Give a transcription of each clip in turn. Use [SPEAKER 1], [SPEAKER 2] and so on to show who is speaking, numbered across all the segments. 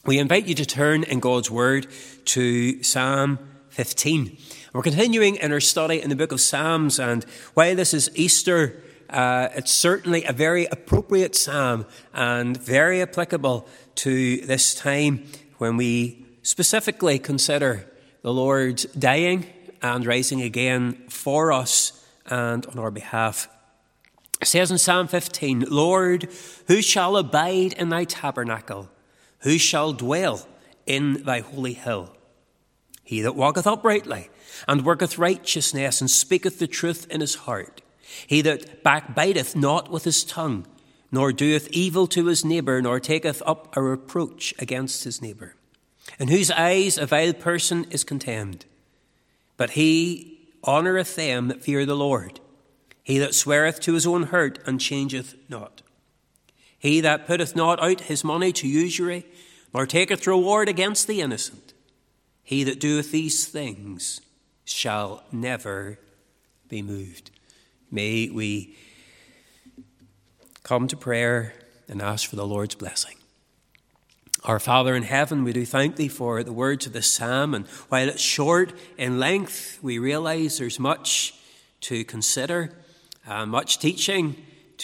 [SPEAKER 1] We invite you to turn in God's Word to Psalm 15. We're continuing in our study in the book of Psalms, and while this is Easter, it's certainly a very appropriate psalm and very applicable to this time when we specifically consider the Lord's dying and rising again for us and on our behalf. It says in Psalm 15, "Lord, who shall abide in thy tabernacle? Who shall dwell in thy holy hill? He that walketh uprightly, and worketh righteousness, and speaketh the truth in his heart. He that backbiteth not with his tongue, nor doeth evil to his neighbour, nor taketh up a reproach against his neighbour. In whose eyes a vile person is contemned. But he honoureth them that fear the Lord. He that sweareth to his own hurt, and changeth not. He that putteth not out his money to usury, nor taketh reward against the innocent. He that doeth these things shall never be moved." May we come to prayer and ask for the Lord's blessing. Our Father in heaven, we do thank thee for the words of this psalm, and while it's short in length, we realize there's much to consider, much teaching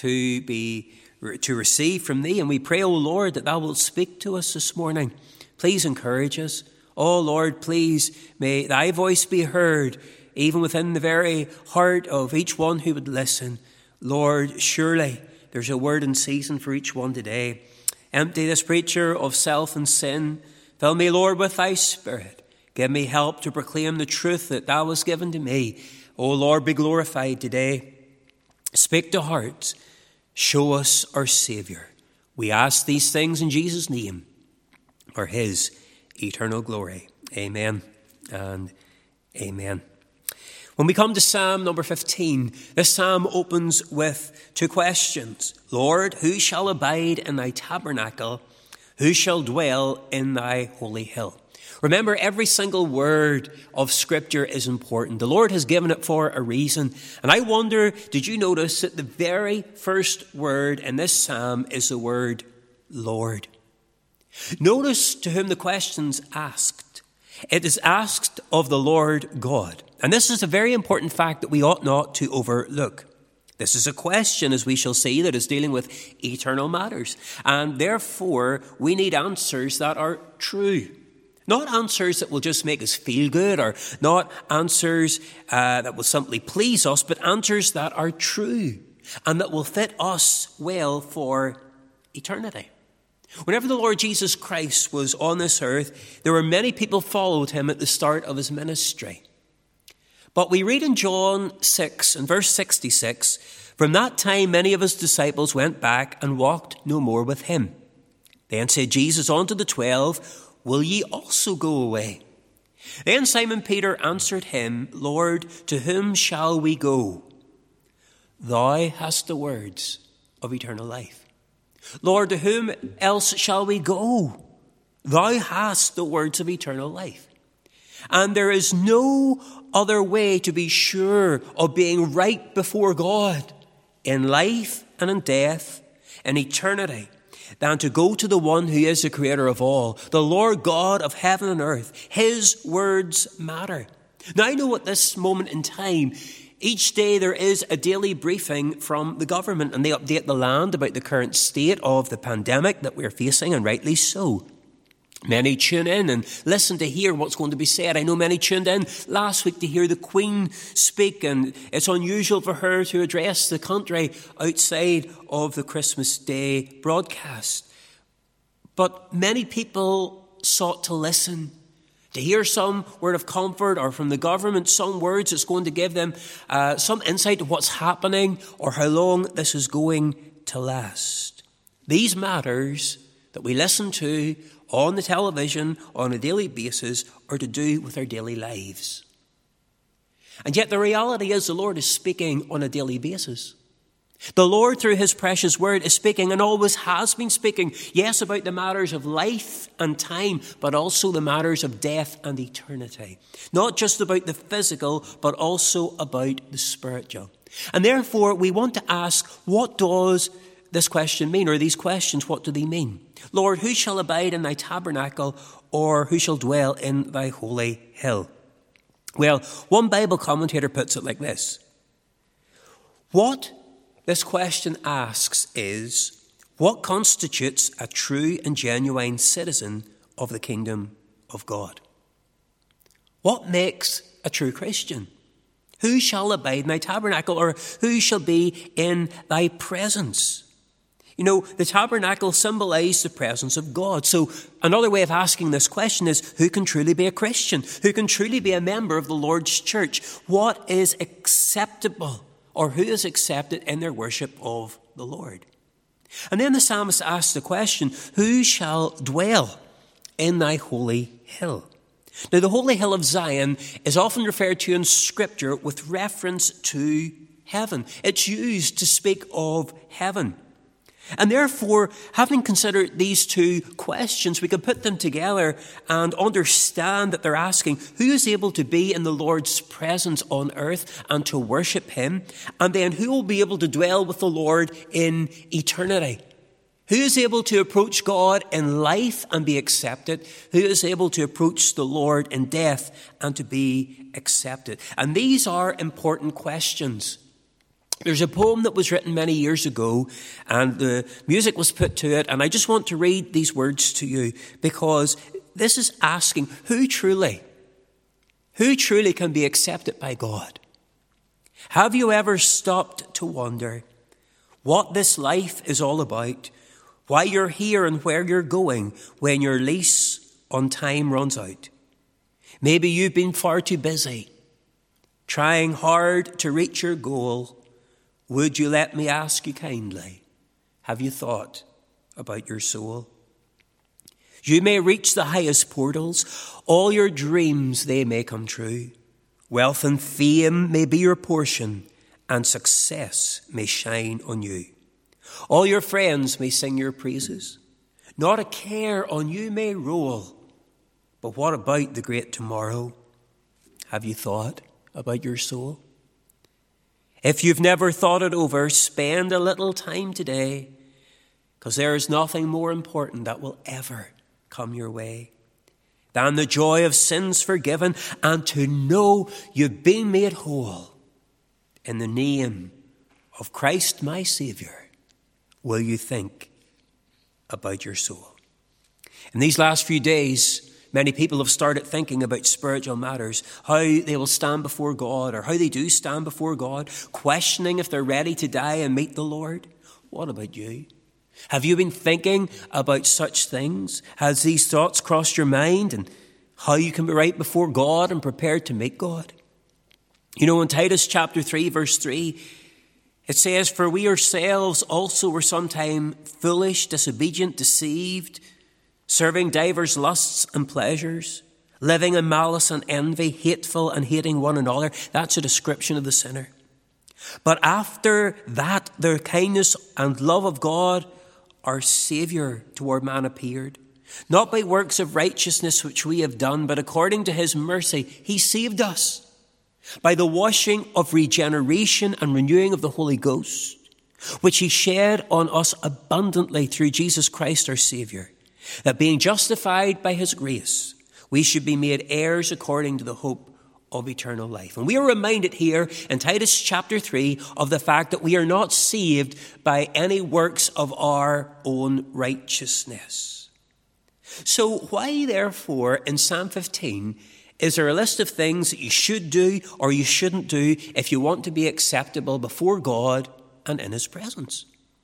[SPEAKER 1] to receive from thee, and we pray, O Lord, that thou wilt speak to us this morning. Please encourage us. O Lord, please may thy voice be heard even within the very heart of each one who would listen. Lord, surely there's a word in season for each one today. Empty this preacher of self and sin. Fill me, Lord, with thy Spirit. Give me help to proclaim the truth that thou hast given to me. O Lord, be glorified today. Speak to hearts. Show us our Saviour. We ask these things in Jesus' name for his eternal glory. Amen and amen. When we come to Psalm number 15, this psalm opens with two questions. Lord, who shall abide in thy tabernacle? Who shall dwell in thy holy hill? Remember, every single word of Scripture is important. The Lord has given it for a reason. And I wonder, did you notice that the very first word in this psalm is the word Lord? Notice to whom the question's asked. It is asked of the Lord God. And this is a very important fact that we ought not to overlook. This is a question, as we shall see, that is dealing with eternal matters. And therefore, we need answers that are true. Not answers that will just make us feel good, or not answers that will simply please us, but answers that are true and that will fit us well for eternity. Whenever the Lord Jesus Christ was on this earth, there were many people followed him at the start of his ministry. But we read in John 6 and verse 66, "From that time many of his disciples went back and walked no more with him. Then said Jesus unto the 12, Will ye also go away? Then Simon Peter answered him, Lord, to whom shall we go? Thou hast the words of eternal life. Lord, to whom else shall we go? Thou hast the words of eternal life. And there is no other way to be sure of being right before God in life and in death, in eternity, than to go to the one who is the creator of all, the Lord God of heaven and earth. His words matter." Now, I know at this moment in time, each day there is a daily briefing from the government, and they update the land about the current state of the pandemic that we're facing, and rightly so. Many tune in and listen to hear what's going to be said. I know many tuned in last week to hear the Queen speak, and it's unusual for her to address the country outside of the Christmas Day broadcast. But many people sought to listen, to hear some word of comfort, or from the government, some words that's going to give them some insight to what's happening or how long this is going to last. These matters that we listen to on the television on a daily basis are to do with our daily lives. And yet the reality is the Lord is speaking on a daily basis. The Lord, through his precious word, is speaking and always has been speaking, yes, about the matters of life and time, but also the matters of death and eternity. Not just about the physical, but also about the spiritual. And therefore, we want to ask, what does this question mean? Or these questions, what do they mean? Lord, who shall abide in thy tabernacle, or who shall dwell in thy holy hill? Well, one Bible commentator puts it like this. What this question asks is, what constitutes a true and genuine citizen of the kingdom of God? What makes a true Christian? Who shall abide in thy tabernacle, or who shall be in thy presence? You know, the tabernacle symbolized the presence of God. So another way of asking this question is, who can truly be a Christian? Who can truly be a member of the Lord's church? What is acceptable, or who is accepted in their worship of the Lord? And then the psalmist asks the question, who shall dwell in thy holy hill? Now, the holy hill of Zion is often referred to in Scripture with reference to heaven. It's used to speak of heaven. And therefore, having considered these two questions, we can put them together and understand that they're asking, who is able to be in the Lord's presence on earth and to worship him? And then who will be able to dwell with the Lord in eternity? Who is able to approach God in life and be accepted? Who is able to approach the Lord in death and to be accepted? And these are important questions. There's a poem that was written many years ago, and the music was put to it, and I just want to read these words to you, because this is asking, who truly can be accepted by God? Have you ever stopped to wonder what this life is all about? Why you're here and where you're going when your lease on time runs out? Maybe you've been far too busy, trying hard to reach your goal. Would you let me ask you kindly, have you thought about your soul? You may reach the highest portals, all your dreams they may come true. Wealth and fame may be your portion, and success may shine on you. All your friends may sing your praises. Not a care on you may roll. But what about the great tomorrow? Have you thought about your soul? If you've never thought it over, spend a little time today, because there is nothing more important that will ever come your way than the joy of sins forgiven and to know you've been made whole. In the name of Christ my Saviour, will you think about your soul? In these last few days, many people have started thinking about spiritual matters, how they will stand before God, or how they do stand before God, questioning if they're ready to die and meet the Lord. What about you? Have you been thinking about such things? Has these thoughts crossed your mind, and how you can be right before God and prepared to meet God? You know, in Titus chapter 3, verse 3, it says, "For we ourselves also were sometime foolish, disobedient, deceived, serving divers lusts and pleasures, living in malice and envy, hateful and hating one another." That's a description of the sinner. "But after that, the kindness and love of God, our Saviour, toward man appeared, not by works of righteousness which we have done, but according to his mercy, he saved us by the washing of regeneration and renewing of the Holy Ghost, which he shed on us abundantly through Jesus Christ our Saviour, that being justified by his grace, we should be made heirs according to the hope of eternal life." And we are reminded here in Titus chapter 3 of the fact that we are not saved by any works of our own righteousness. So why, therefore, in Psalm 15, is there a list of things that you should do or you shouldn't do if you want to be acceptable before God and in his presence?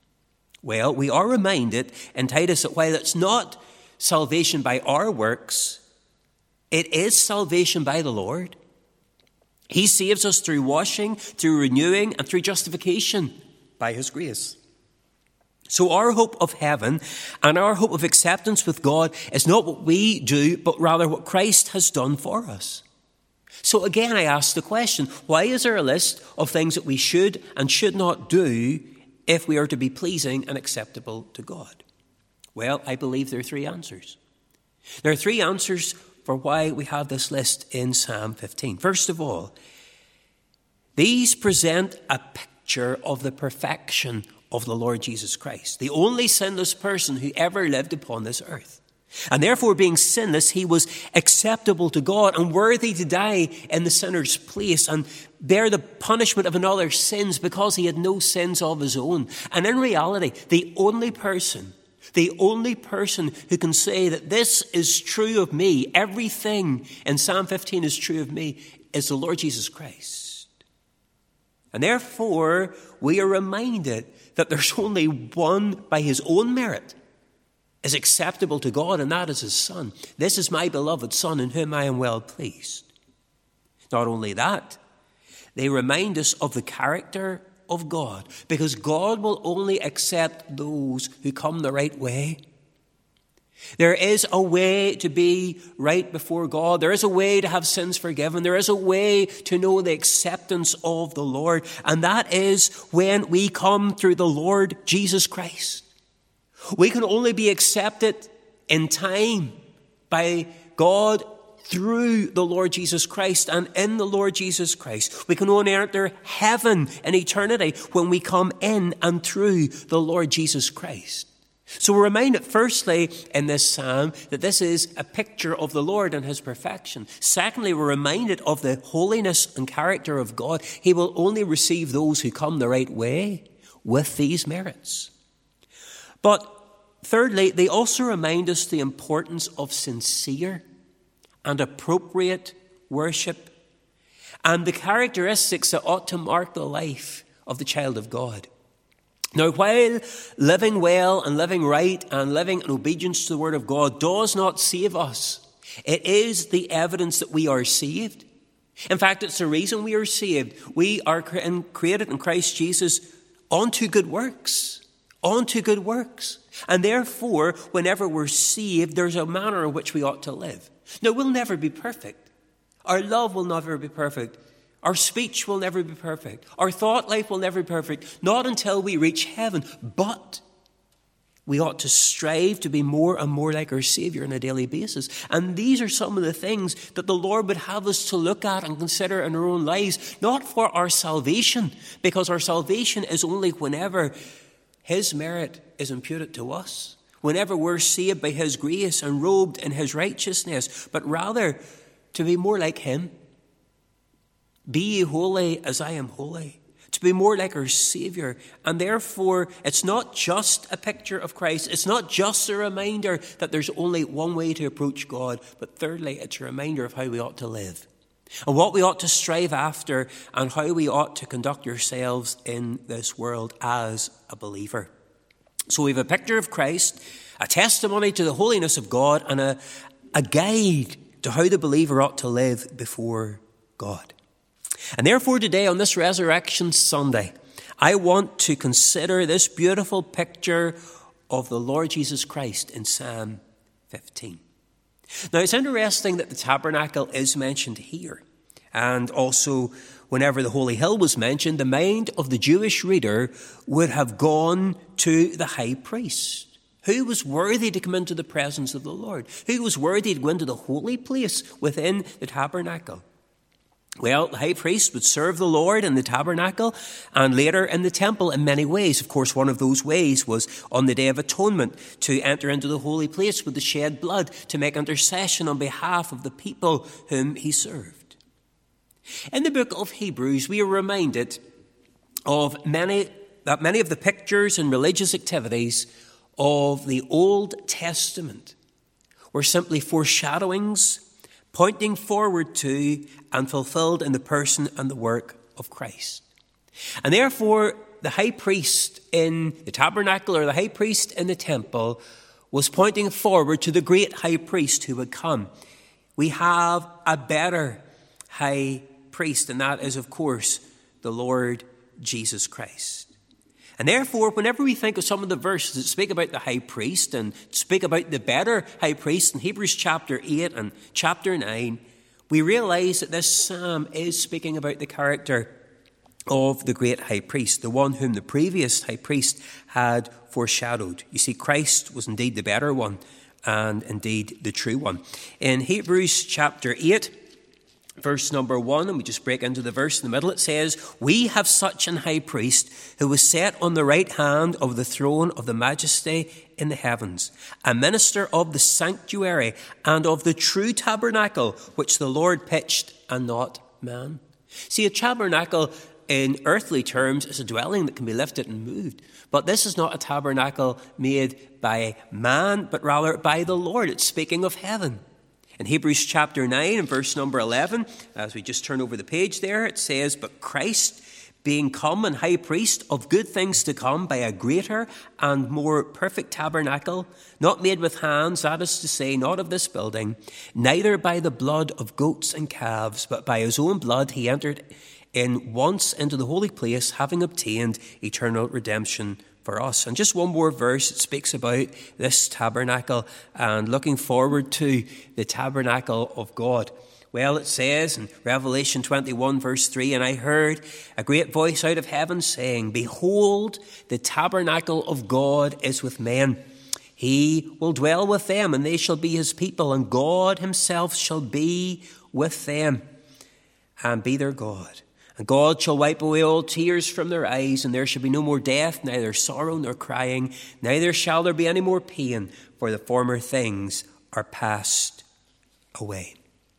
[SPEAKER 1] Well, we are reminded in Titus that while it's not salvation by our works, it is salvation by the Lord. He saves us through washing, through renewing, and through justification by his grace. So our hope of heaven and our hope of acceptance with God is not what we do, but rather what Christ has done for us. So again, I ask the question, why is there a list of things that we should and should not do if we are to be pleasing and acceptable to God? Well, I believe there are three answers. There are three answers for why we have this list in Psalm 15. First of all, these present a picture of the perfection of the Lord Jesus Christ, the only sinless person who ever lived upon this earth. And therefore, being sinless, he was acceptable to God and worthy to die in the sinner's place and bear the punishment of another's sins because he had no sins of his own. And in reality, the only person who can say that this is true of me, everything in Psalm 15 is true of me, is the Lord Jesus Christ. And therefore, we are reminded that there's only one by his own merit is acceptable to God, and that is his Son. This is my beloved Son in whom I am well pleased. Not only that, they remind us of the character of God, because God will only accept those who come the right way. There is a way to be right before God. There is a way to have sins forgiven. There is a way to know the acceptance of the Lord, and that is when we come through the Lord Jesus Christ. We can only be accepted in time by God through the Lord Jesus Christ, and in the Lord Jesus Christ. We can only enter heaven in eternity when we come in and through the Lord Jesus Christ. So we're reminded, firstly, in this psalm, that this is a picture of the Lord and his perfection. Secondly, we're reminded of the holiness and character of God. He will only receive those who come the right way with these merits. But thirdly, they also remind us the importance of sincere and appropriate worship and the characteristics that ought to mark the life of the child of God. Now, while living well and living right and living in obedience to the word of God does not save us, it is the evidence that we are saved. In fact, it's the reason we are saved. We are created in Christ Jesus unto good works. Unto good works. And therefore, whenever we're saved, there's a manner in which we ought to live. Now, we'll never be perfect. Our love will never be perfect. Our speech will never be perfect. Our thought life will never be perfect. Not until we reach heaven. But we ought to strive to be more and more like our Savior on a daily basis. And these are some of the things that the Lord would have us to look at and consider in our own lives. Not for our salvation, because our salvation is only whenever his merit is imputed to us, whenever we're saved by his grace and robed in his righteousness, but rather to be more like him. Be ye holy as I am holy. To be more like our Savior. And therefore, it's not just a picture of Christ. It's not just a reminder that there's only one way to approach God. But thirdly, it's a reminder of how we ought to live. And what we ought to strive after, and how we ought to conduct ourselves in this world as a believer. So we have a picture of Christ, a testimony to the holiness of God, and a guide to how the believer ought to live before God. And therefore today, on this Resurrection Sunday, I want to consider this beautiful picture of the Lord Jesus Christ in Psalm 15. Now, it's interesting that the tabernacle is mentioned here. And also, whenever the Holy Hill was mentioned, the mind of the Jewish reader would have gone to the high priest. Who was worthy to come into the presence of the Lord? Who was worthy to go into the holy place within the tabernacle? Well, the high priest would serve the Lord in the tabernacle and later in the temple in many ways. Of course, one of those ways was on the Day of Atonement to enter into the holy place with the shed blood to make intercession on behalf of the people whom he served. In the book of Hebrews, we are reminded of many of the pictures and religious activities of the Old Testament were simply foreshadowings pointing forward to and fulfilled in the person and the work of Christ. And therefore, the high priest in the tabernacle or the high priest in the temple was pointing forward to the great high priest who would come. We have a better high priest, and that is, of course, the Lord Jesus Christ. And therefore, whenever we think of some of the verses that speak about the high priest and speak about the better high priest in Hebrews chapter 8 and chapter 9, we realize that this psalm is speaking about the character of the great high priest, the one whom the previous high priest had foreshadowed. You see, Christ was indeed the better one and indeed the true one. In Hebrews chapter 8 verse number 1, and we just break into the verse in the middle. It says, "We have such an high priest who was set on the right hand of the throne of the majesty in the heavens, a minister of the sanctuary and of the true tabernacle, which the Lord pitched and not man." See, a tabernacle in earthly terms is a dwelling that can be lifted and moved. But this is not a tabernacle made by man, but rather by the Lord. It's speaking of heaven. In Hebrews chapter 9 and verse number 11, as we just turn over the page there, it says, "But Christ, being come and high priest of good things to come by a greater and more perfect tabernacle, not made with hands, that is to say, not of this building, neither by the blood of goats and calves, but by his own blood he entered in once into the holy place, having obtained eternal redemption for us." And just one more verse, it speaks about this tabernacle and looking forward to the tabernacle of God. Well, it says in Revelation 21 verse 3, "And I heard a great voice out of heaven saying, Behold, the tabernacle of God is with men. He will dwell with them, and they shall be his people, and God himself shall be with them and be their God. And God shall wipe away all tears from their eyes, and there shall be no more death, neither sorrow nor crying, neither shall there be any more pain, for the former things are passed away."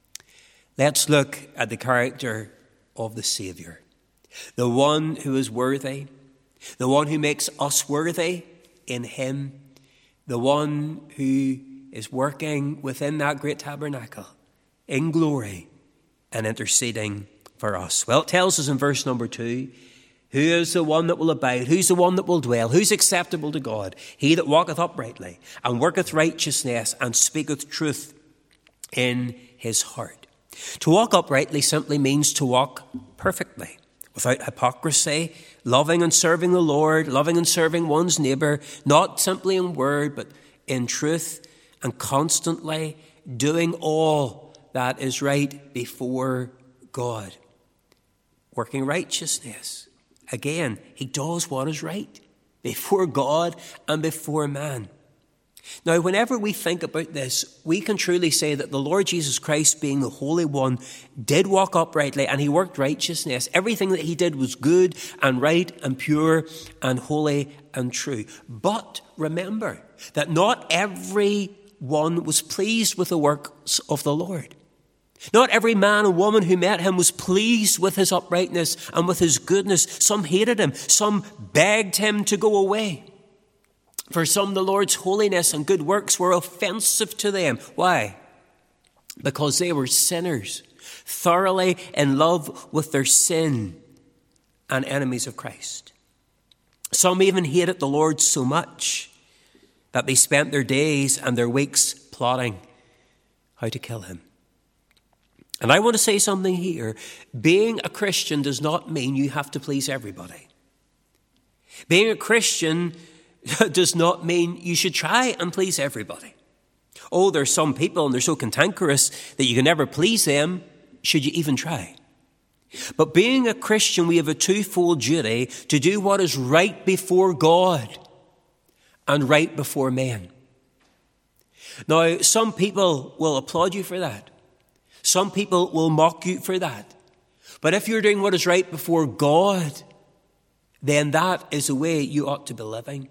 [SPEAKER 1] Let's look at the character of the Saviour, the one who is worthy, the one who makes us worthy in him, the one who is working within that great tabernacle in glory and interceding for us. Well, it tells us in verse number 2, who is the one that will abide? Who's the one that will dwell? Who's acceptable to God? He that walketh uprightly and worketh righteousness and speaketh truth in his heart. To walk uprightly simply means to walk perfectly, without hypocrisy, loving and serving the Lord, loving and serving one's neighbour, not simply in word, but in truth, and constantly doing all that is right before God. Working righteousness. Again, he does what is right before God and before man. Now, whenever we think about this, we can truly say that the Lord Jesus Christ, being the Holy One, did walk uprightly and he worked righteousness. Everything that he did was good and right and pure and holy and true. But remember that not everyone was pleased with the works of the Lord. Not every man and woman who met him was pleased with his uprightness and with his goodness. Some hated him. Some begged him to go away. For some, the Lord's holiness and good works were offensive to them. Why? Because they were sinners, thoroughly in love with their sin and enemies of Christ. Some even hated the Lord so much that they spent their days and their weeks plotting how to kill him. And I want to say something here. Being a Christian does not mean you have to please everybody. Being a Christian does not mean you should try and please everybody. Oh, there's some people and they're so cantankerous that you can never please them, should you even try. But being a Christian, we have a twofold duty to do what is right before God and right before men. Now, some people will applaud you for that. Some people will mock you for that. But if you're doing what is right before God, then that is the way you ought to be living.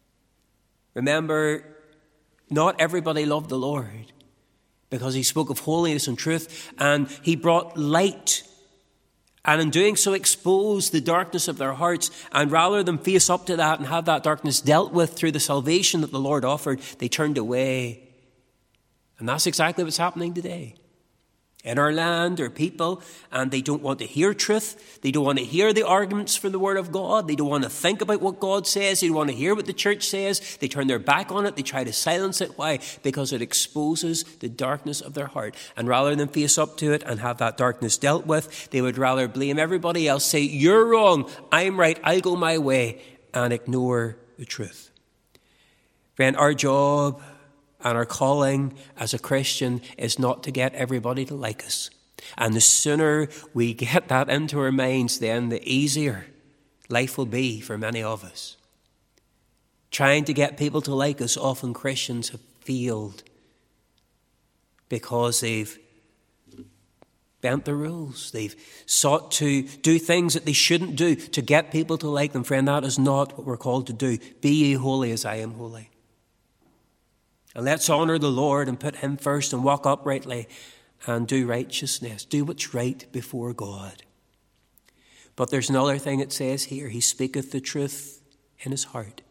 [SPEAKER 1] Remember, not everybody loved the Lord because he spoke of holiness and truth, and he brought light, and in doing so exposed the darkness of their hearts. And rather than face up to that and have that darkness dealt with through the salvation that the Lord offered, they turned away. And that's exactly what's happening today in our land, our people, and they don't want to hear truth. They don't want to hear the arguments for the Word of God. They don't want to think about what God says. They don't want to hear what the church says. They turn their back on it. They try to silence it. Why? Because it exposes the darkness of their heart. And rather than face up to it and have that darkness dealt with, they would rather blame everybody else, say, you're wrong, I'm right, I'll go my way, and ignore the truth. Friend, our job and our calling as a Christian is not to get everybody to like us. And the sooner we get that into our minds, then the easier life will be for many of us. Trying to get people to like us, often Christians have failed because they've bent the rules. They've sought to do things that they shouldn't do to get people to like them. Friend, that is not what we're called to do. Be ye holy as I am holy. And let's honor the Lord and put him first and walk uprightly and do righteousness. Do what's right before God. But there's another thing it says here. He speaketh the truth in his heart.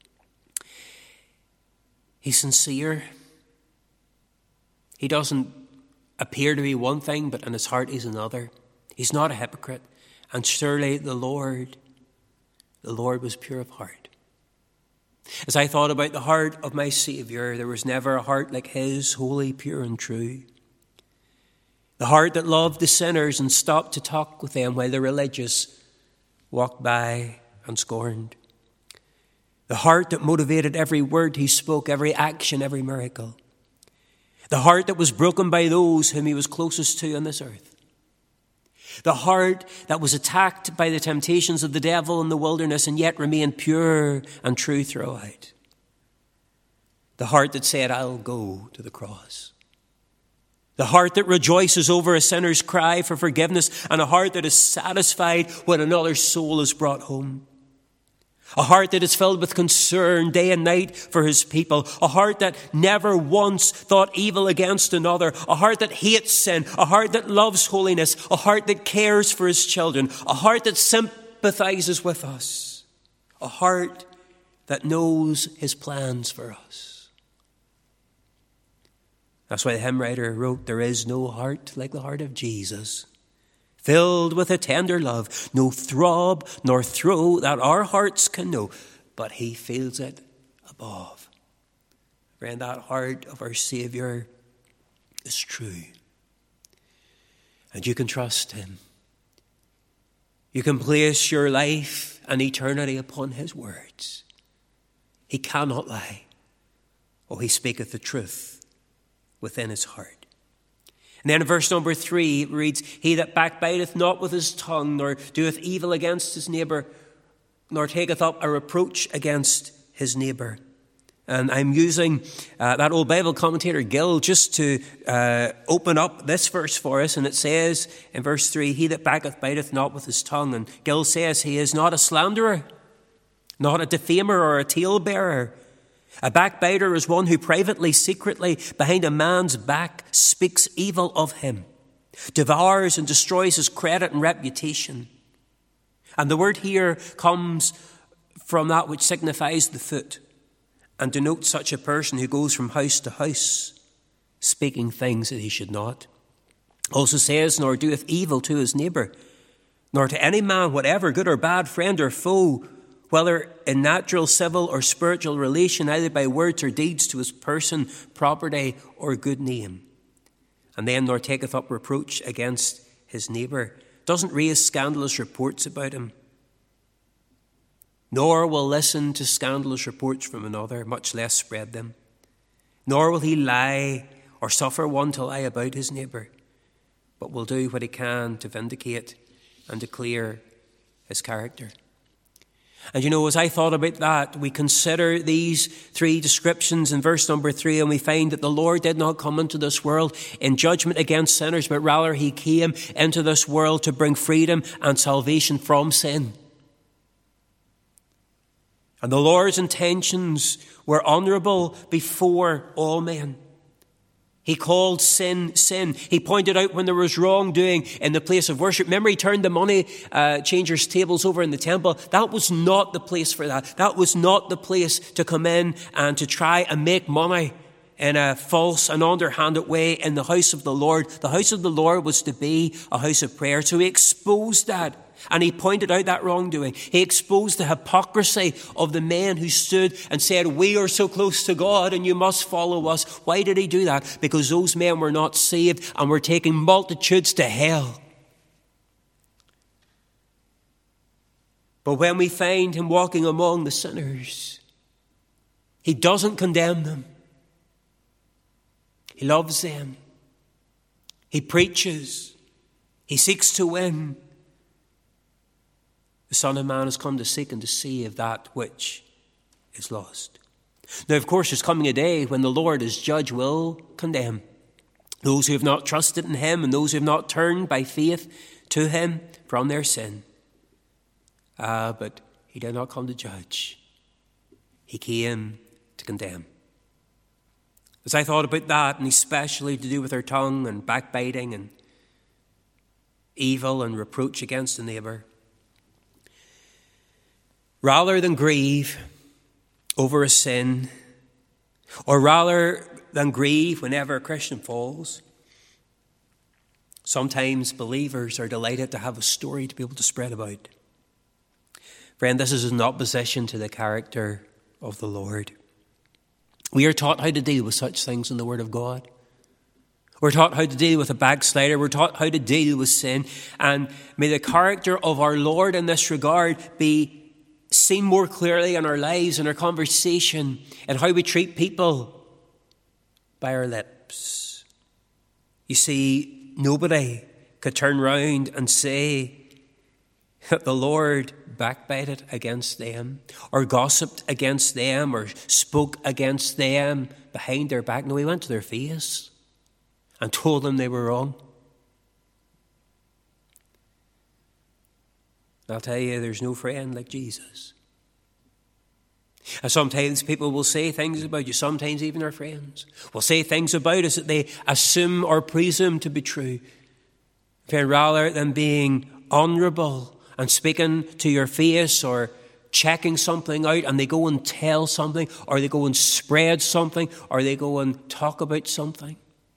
[SPEAKER 1] He's sincere. He doesn't appear to be one thing, but in his heart he's another. He's not a hypocrite. And surely the Lord was pure of heart. As I thought about the heart of my Saviour, there was never a heart like his, holy, pure and true. The heart that loved the sinners and stopped to talk with them while the religious walked by and scorned. The heart that motivated every word he spoke, every action, every miracle. The heart that was broken by those whom he was closest to on this earth. The heart that was attacked by the temptations of the devil in the wilderness and yet remained pure and true throughout. The heart that said, I'll go to the cross. The heart that rejoices over a sinner's cry for forgiveness, and a heart that is satisfied when another soul is brought home. A heart that is filled with concern day and night for his people. A heart that never once thought evil against another. A heart that hates sin. A heart that loves holiness. A heart that cares for his children. A heart that sympathizes with us. A heart that knows his plans for us. That's why the hymn writer wrote, there is no heart like the heart of Jesus, filled with a tender love, no throb nor throe that our hearts can know, but he feels it above. Friend, that heart of our Saviour is true. And you can trust him. You can place your life and eternity upon his words. He cannot lie. Oh, he speaketh the truth within his heart. And then in verse number 3 it reads, he that backbiteth not with his tongue, nor doeth evil against his neighbour, nor taketh up a reproach against his neighbour. And I'm using that old Bible commentator Gill just to open up this verse for us. And it says in verse 3, he that biteth not with his tongue. And Gill says he is not a slanderer, not a defamer or a talebearer. A backbiter is one who privately, secretly, behind a man's back, speaks evil of him, devours and destroys his credit and reputation. And the word here comes from that which signifies the foot and denotes such a person who goes from house to house, speaking things that he should not. Also says, nor doeth evil to his neighbour, nor to any man, whatever, good or bad, friend or foe, whether in natural, civil, or spiritual relation, either by words or deeds, to his person, property, or good name. And then, nor taketh up reproach against his neighbour, doesn't raise scandalous reports about him, nor will listen to scandalous reports from another, much less spread them. Nor will he lie or suffer one to lie about his neighbour, but will do what he can to vindicate and declare his character. And you know, as I thought about that, we consider these three descriptions in verse number 3, and we find that the Lord did not come into this world in judgment against sinners, but rather he came into this world to bring freedom and salvation from sin. And the Lord's intentions were honourable before all men. He called sin, sin. He pointed out when there was wrongdoing in the place of worship. Remember, he turned the money changers' tables over in the temple. That was not the place for that. That was not the place to come in and to try and make money in a false and underhanded way in the house of the Lord. The house of the Lord was to be a house of prayer. So he exposed that. And he pointed out that wrongdoing. He exposed the hypocrisy of the men who stood and said, we are so close to God and you must follow us. Why did he do that? Because those men were not saved and were taking multitudes to hell. But when we find him walking among the sinners, he doesn't condemn them. He loves them. He preaches. He seeks to win. The Son of Man has come to seek and to save that which is lost. Now, of course, there's coming a day when the Lord as judge will condemn. those who have not trusted in him and those who have not turned by faith to him from their sin. But he did not come to judge. He came to condemn. As I thought about that, and especially to do with our tongue and backbiting and evil and reproach against the neighbour, rather than grieve over a sin, or rather than grieve whenever a Christian falls, sometimes believers are delighted to have a story to be able to spread about. Friend, this is in opposition to the character of the Lord. We are taught how to deal with such things in the Word of God. We're taught how to deal with a backslider. We're taught how to deal with sin. And may the character of our Lord in this regard be seen more clearly in our lives, in our conversation, and how we treat people by our lips. You see, nobody could turn round and say that the Lord backbited against them, or gossiped against them, or spoke against them behind their back. No, he went to their face and told them they were wrong. I'll tell you, there's no friend like Jesus. And sometimes people will say things about you, sometimes even our friends will say things about us that they assume or presume to be true. Rather than being honourable and speaking to your face or checking something out, and they go and tell something, or they go and spread something, or they go and talk about something.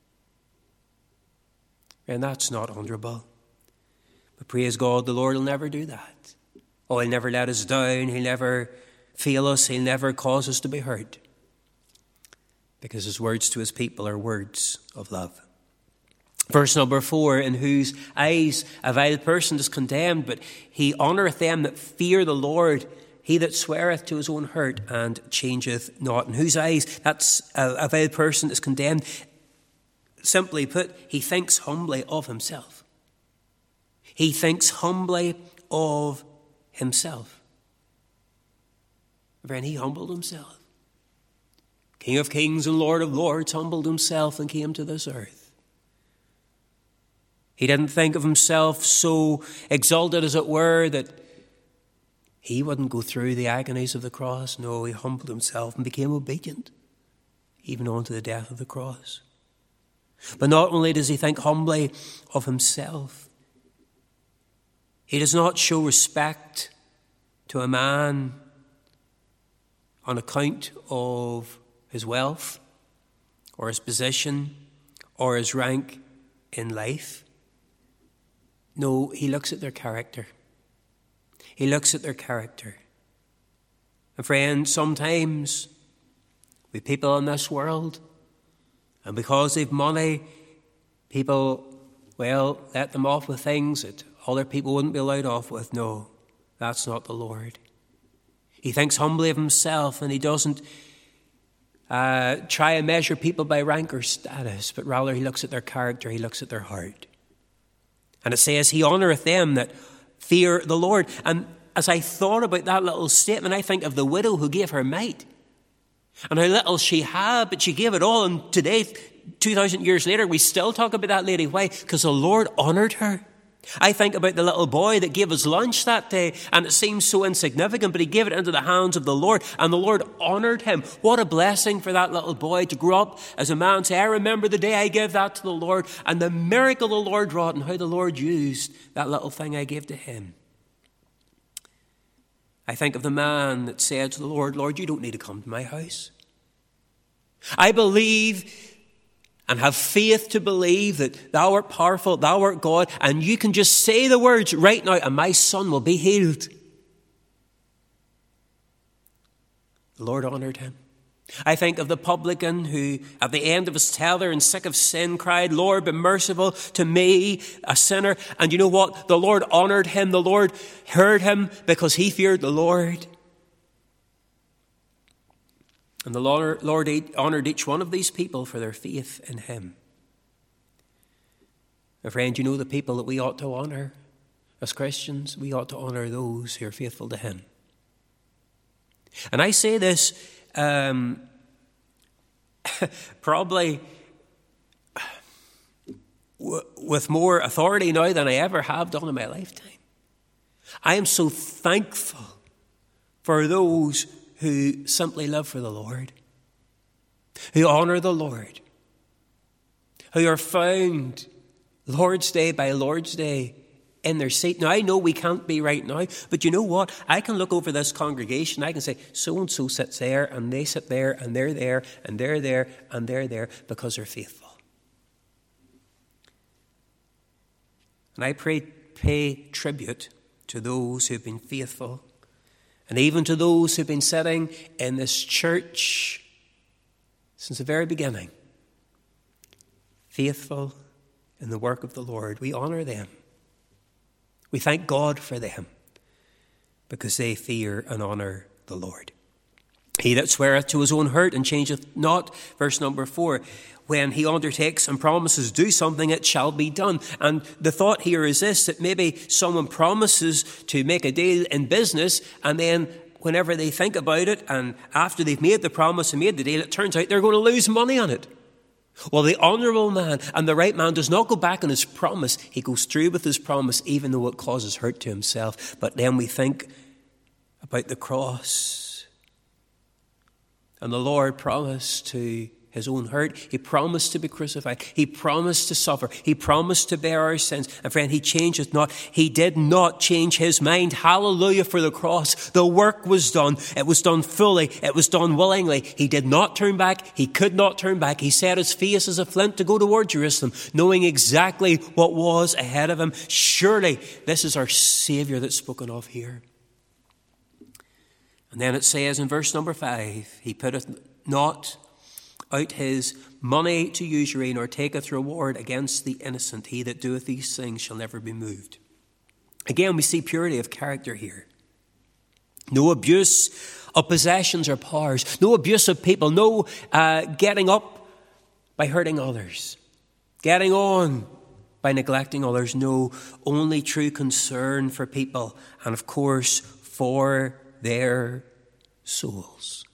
[SPEAKER 1] And that's not honourable. But praise God, the Lord will never do that. Oh, he'll never let us down. He'll never fail us. He'll never cause us to be hurt. Because his words to his people are words of love. Verse number 4, in whose eyes a vile person is condemned, but he honoureth them that fear the Lord, he that sweareth to his own hurt and changeth not. In whose eyes that's a vile person is condemned. Simply put, he thinks humbly of himself. He thinks humbly of himself. Friend, he humbled himself. King of kings and Lord of lords humbled himself and came to this earth. He didn't think of himself so exalted, as it were, that he wouldn't go through the agonies of the cross. No, he humbled himself and became obedient, even unto the death of the cross. But not only does he think humbly of himself, he does not show respect to a man on account of his wealth or his position or his rank in life. No, he looks at their character. He looks at their character. And friend, sometimes with people in this world, and because they've money, people, let them off with things that other people wouldn't be allowed off with. No, that's not the Lord. He thinks humbly of himself, and he doesn't try and measure people by rank or status, but rather he looks at their character, he looks at their heart. And it says, he honoureth them that fear the Lord. And as I thought about that little statement, I think of the widow who gave her mite. And how little she had, but she gave it all. And today, 2,000 years later, we still talk about that lady. Why? Because the Lord honoured her. I think about the little boy that gave us lunch that day, and it seems so insignificant, but he gave it into the hands of the Lord, and the Lord honoured him. What a blessing for that little boy to grow up as a man and say, I remember the day I gave that to the Lord, and the miracle the Lord wrought, and how the Lord used that little thing I gave to him. I think of the man that said to the Lord, Lord, you don't need to come to my house. I believe and have faith to believe that thou art powerful, thou art God, and you can just say the words right now and my son will be healed. The Lord honoured him. I think of the publican who, at the end of his tether and sick of sin, cried, Lord, be merciful to me, a sinner. And you know what? The Lord honoured him. The Lord heard him because he feared the Lord. And the Lord honoured each one of these people for their faith in him. My friend, you know the people that we ought to honour as Christians? We ought to honour those who are faithful to him. And I say this probably with more authority now than I ever have done in my lifetime. I am so thankful for those who simply live for the Lord, who honour the Lord, who are found Lord's Day by Lord's Day in their seat. Now, I know we can't be right now, but you know what? I can look over this congregation, I can say, so-and-so sits there, and they sit there, and they're there, and they're there, and they're there, because they're faithful. And I pay tribute to those who've been faithful, and even to those who've been sitting in this church since the very beginning, faithful in the work of the Lord. We honour them. We thank God for them, because they fear and honour the Lord. He that sweareth to his own hurt and changeth not, verse number 4, when he undertakes and promises do something, it shall be done. And the thought here is this, that maybe someone promises to make a deal in business, and then whenever they think about it, and after they've made the promise and made the deal, it turns out they're going to lose money on it. Well, the honourable man and the right man does not go back on his promise. He goes through with his promise, even though it causes hurt to himself. But then we think about the cross. And the Lord promised to his own hurt. He promised to be crucified. He promised to suffer. He promised to bear our sins. And friend, he changeth not. He did not change his mind. Hallelujah for the cross. The work was done. It was done fully. It was done willingly. He did not turn back. He could not turn back. He set his face as a flint to go toward Jerusalem, knowing exactly what was ahead of him. Surely this is our Saviour that's spoken of here. And then it says in verse number 5, he putteth not out his money to usury, nor taketh reward against the innocent. He that doeth these things shall never be moved. Again, we see purity of character here. No abuse of possessions or powers. No abuse of people. No getting up by hurting others. Getting on by neglecting others. No, only true concern for people, and of course for their souls.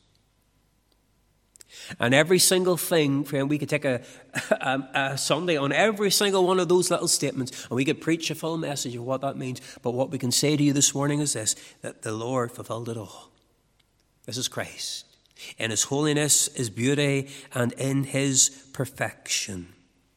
[SPEAKER 1] And every single thing, friend, we could take a Sunday on every single one of those little statements, and we could preach a full message of what that means. But what we can say to you this morning is this, that the Lord fulfilled it all. This is Christ. In his holiness, his beauty, and in his perfection.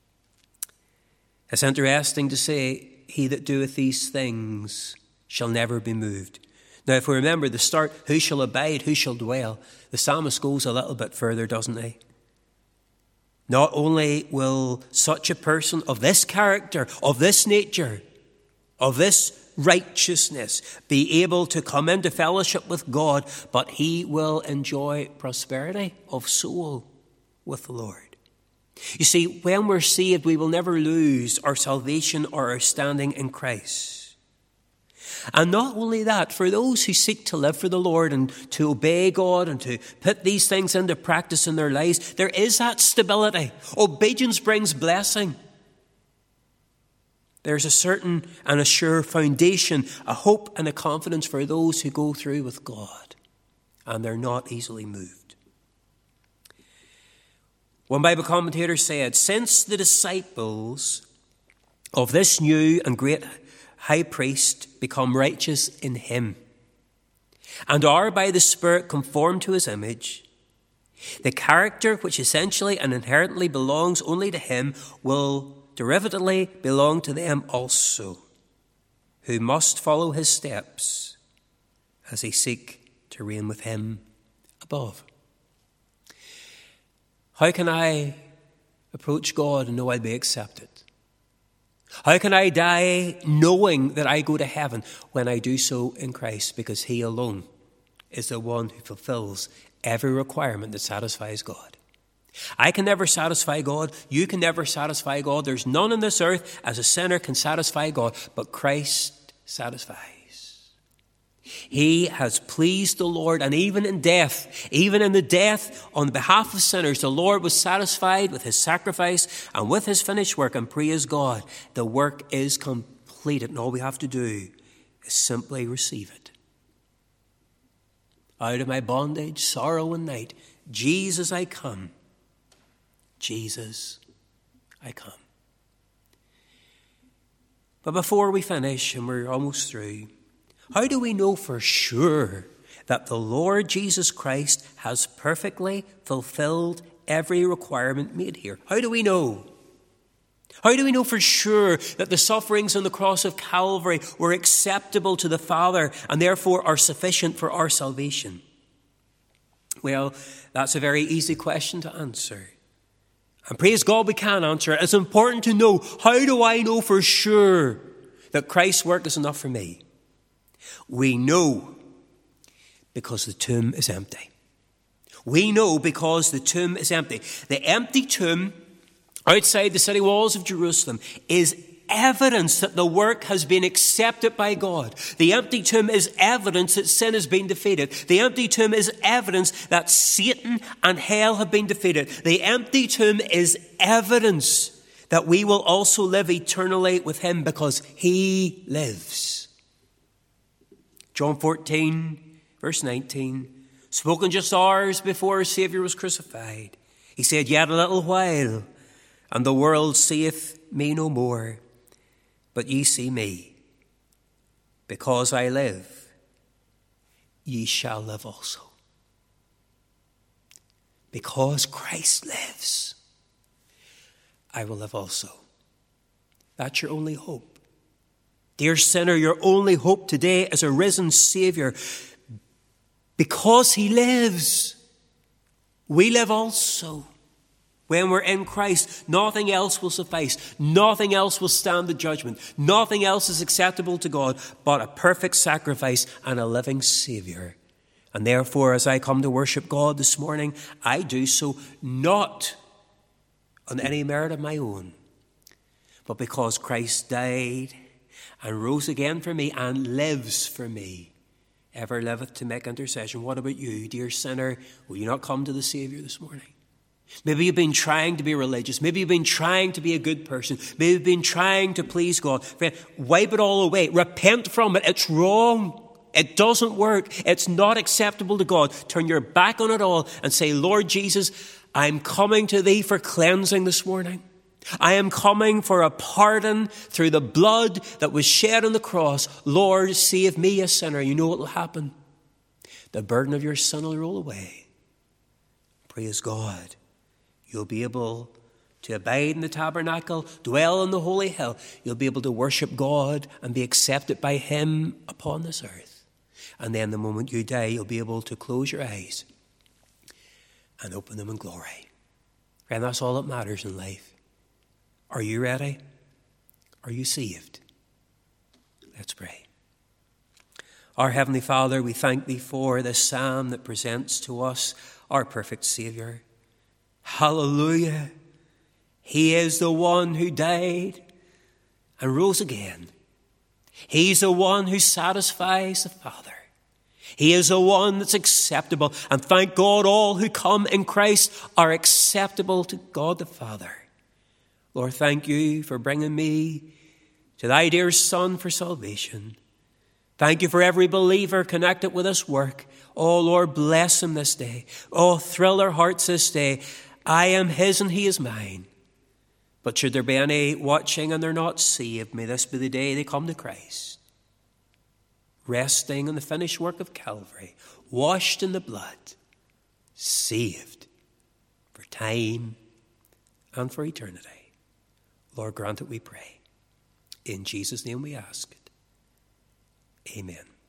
[SPEAKER 1] It's interesting to say, he that doeth these things shall never be moved. Now, if we remember the start, who shall abide, who shall dwell? The psalmist goes a little bit further, doesn't he? Not only will such a person of this character, of this nature, of this righteousness be able to come into fellowship with God, but he will enjoy prosperity of soul with the Lord. You see, when we're saved, we will never lose our salvation or our standing in Christ. And not only that, for those who seek to live for the Lord and to obey God and to put these things into practice in their lives, there is that stability. Obedience brings blessing. There's a certain and a sure foundation, a hope and a confidence for those who go through with God, and they're not easily moved. One Bible commentator said, since the disciples of this new and great high priest become righteous in him and are by the Spirit conformed to his image, the character which essentially and inherently belongs only to him will derivatively belong to them also, who must follow his steps as they seek to reign with him above. How can I approach God and know I'll be accepted? How can I die knowing that I go to heaven when I do so in Christ? Because he alone is the one who fulfills every requirement that satisfies God. I can never satisfy God. You can never satisfy God. There's none on this earth as a sinner can satisfy God, but Christ satisfies. He has pleased the Lord, and even in death, even in the death on behalf of sinners, the Lord was satisfied with his sacrifice and with his finished work, and praise God, the work is completed, and all we have to do is simply receive it. Out of my bondage, sorrow and night, Jesus, I come. Jesus, I come. But before we finish, and we're almost through, how do we know for sure that the Lord Jesus Christ has perfectly fulfilled every requirement made here? How do we know? How do we know for sure that the sufferings on the cross of Calvary were acceptable to the Father and therefore are sufficient for our salvation? Well, that's a very easy question to answer. And praise God we can answer it. It's important to know, how do I know for sure that Christ's work is enough for me? We know because the tomb is empty. We know because the tomb is empty. The empty tomb outside the city walls of Jerusalem is evidence that the work has been accepted by God. The empty tomb is evidence that sin has been defeated. The empty tomb is evidence that Satan and hell have been defeated. The empty tomb is evidence that we will also live eternally with him because he lives. John 14, verse 19, spoken just hours before our Saviour was crucified. He said, "Yet a little while, and the world seeth me no more. But ye see me. Because I live, ye shall live also." Because Christ lives, I will live also. That's your only hope. Dear sinner, your only hope today is a risen Saviour. Because he lives, we live also. When we're in Christ, nothing else will suffice. Nothing else will stand the judgment. Nothing else is acceptable to God but a perfect sacrifice and a living Saviour. And therefore, as I come to worship God this morning, I do so not on any merit of my own, but because Christ died and rose again for me and lives for me, ever liveth to make intercession. What about you, dear sinner? Will you not come to the Saviour this morning? Maybe you've been trying to be religious. Maybe you've been trying to be a good person. Maybe you've been trying to please God. Friend, wipe it all away. Repent from it. It's wrong. It doesn't work. It's not acceptable to God. Turn your back on it all and say, "Lord Jesus, I'm coming to thee for cleansing this morning. I am coming for a pardon through the blood that was shed on the cross. Lord, save me, a sinner." You know what will happen? The burden of your sin will roll away. Praise God. You'll be able to abide in the tabernacle, dwell in the holy hill. You'll be able to worship God and be accepted by him upon this earth. And then the moment you die, you'll be able to close your eyes and open them in glory. And that's all that matters in life. Are you ready? Are you saved? Let's pray. Our Heavenly Father, we thank thee for this psalm that presents to us our perfect Saviour. Hallelujah. He is the one who died and rose again. He's the one who satisfies the Father. He is the one that's acceptable. And thank God, all who come in Christ are acceptable to God the Father. Lord, thank you for bringing me to thy dear Son for salvation. Thank you for every believer connected with this work. Oh, Lord, bless him this day. Oh, thrill their hearts this day. I am his and he is mine. But should there be any watching and they're not saved, may this be the day they come to Christ, resting in the finished work of Calvary, washed in the blood, saved for time and for eternity. Lord, grant it, we pray. In Jesus' name we ask it. Amen.